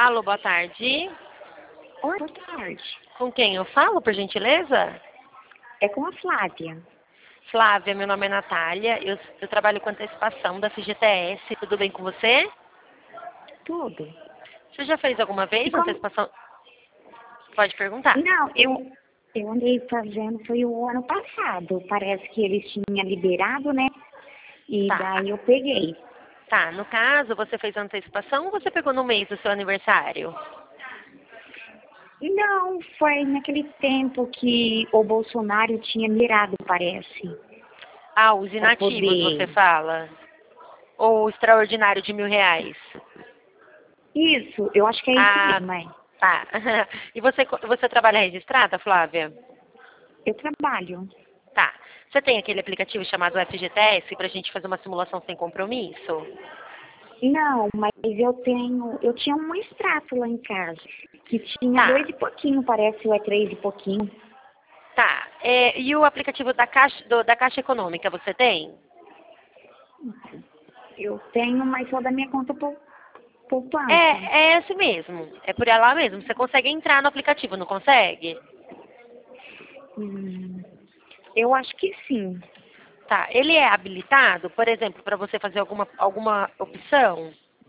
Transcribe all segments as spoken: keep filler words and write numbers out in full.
Alô, boa tarde. Oi, boa tarde. Com quem eu falo, por gentileza? É com a Flávia. Flávia, meu nome é Natália. Eu, eu trabalho com antecipação da F G T S. Tudo bem com você? Tudo. Você já fez alguma E vez como... antecipação? Pode perguntar. Não, eu, eu andei fazendo, foi o ano passado. Parece que eles tinham liberado, né? E Tá. daí eu peguei. Tá, no caso, você fez antecipação ou você pegou no mês do seu aniversário? Não, foi naquele tempo que o Bolsonaro tinha mirado, parece. Ah, os Pra inativos, você poder... fala? Ou o extraordinário de mil reais? Isso, eu acho que é isso Ah, mesmo, é. tá. E você, você trabalha registrada, Flávia? Eu trabalho. Tá. Você tem aquele aplicativo chamado F G T S para a gente fazer uma simulação sem compromisso? Não, mas eu tenho... Eu tinha um extrato lá em casa, que tinha Tá, dois e pouquinho, parece, ou é três e pouquinho. tá. É, e o aplicativo da Caixa, do- da Caixa Econômica, você tem? Eu tenho, mas só da minha conta pou- poupança. É, é esse mesmo. É por lá mesmo. Você consegue entrar no aplicativo, não consegue? Hum, eu acho que sim. Tá. Ele é habilitado, por exemplo, para você fazer alguma, alguma opção?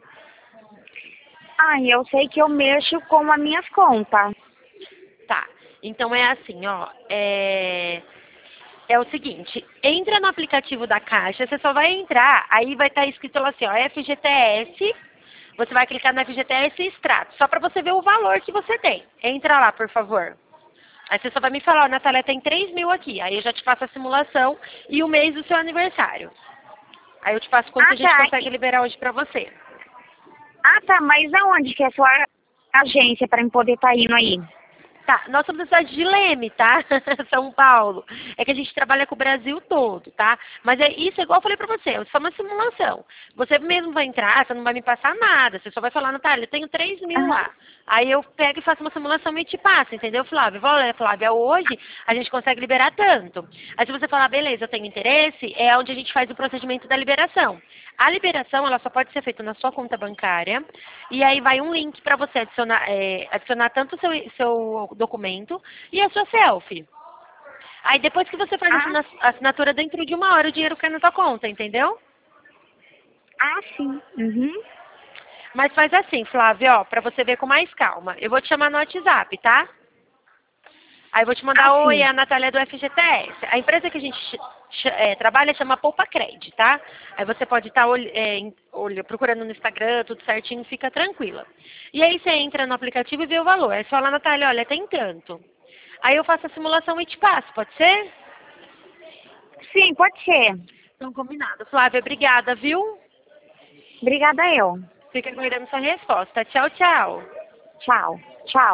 Ah, eu sei que eu mexo com as minhas contas. Tá. Então é assim, ó. É, é o seguinte, entra no aplicativo da Caixa, você só vai entrar, aí vai estar escrito lá assim, ó, F G T S, você vai clicar no F G T S e extrato, só para você ver o valor que você tem. Entra lá, por favor. Aí você só vai me falar, ó, Natália, tem três mil aqui. Aí eu já te faço a simulação e o mês do seu aniversário. Aí eu te faço quanto Ah, a gente tá. consegue liberar hoje pra você. Ah, tá. Mas aonde que é a sua agência para eu poder estar indo aí? Tá, nós somos da cidade de Leme, tá? São Paulo. É que a gente trabalha com o Brasil todo, tá? Mas é isso, é igual eu falei pra você, é só uma simulação. Você mesmo vai entrar, você não vai me passar nada. Você só vai falar, Natália, eu tenho três mil Aham. lá. Aí eu pego e faço uma simulação e te passo, entendeu, Flávia? Vou olha, Flávia, hoje a gente consegue liberar tanto. Aí se você falar, beleza, eu tenho interesse, é onde a gente faz o procedimento da liberação. A liberação, ela só pode ser feita na sua conta bancária, e aí vai um link para você adicionar, é, adicionar tanto o seu, seu documento e a sua selfie. Aí depois que você faz a Ah, assina- a assinatura, dentro de uma hora o dinheiro cai na sua conta, entendeu? ah, sim. Uhum. Mas faz assim, Flávia, ó, pra você ver com mais calma. Eu vou te chamar no WhatsApp, tá? Aí eu vou te Ah, mandar, oi, é sim. a Natália do F G T S. A empresa que a gente ch- ch- é, trabalha chama Poupa Cred, tá? Aí você pode estar procurando no Instagram, tudo certinho, fica tranquila. E aí você entra no aplicativo e vê o valor. Aí você fala, Natália, olha, tem tanto. Aí eu faço a simulação e te passo, pode ser? Sim, pode ser. Então, combinado. Flávia, obrigada, viu? Obrigada eu. Fica aguardando sua resposta. Tchau, tchau. Tchau. Tchau.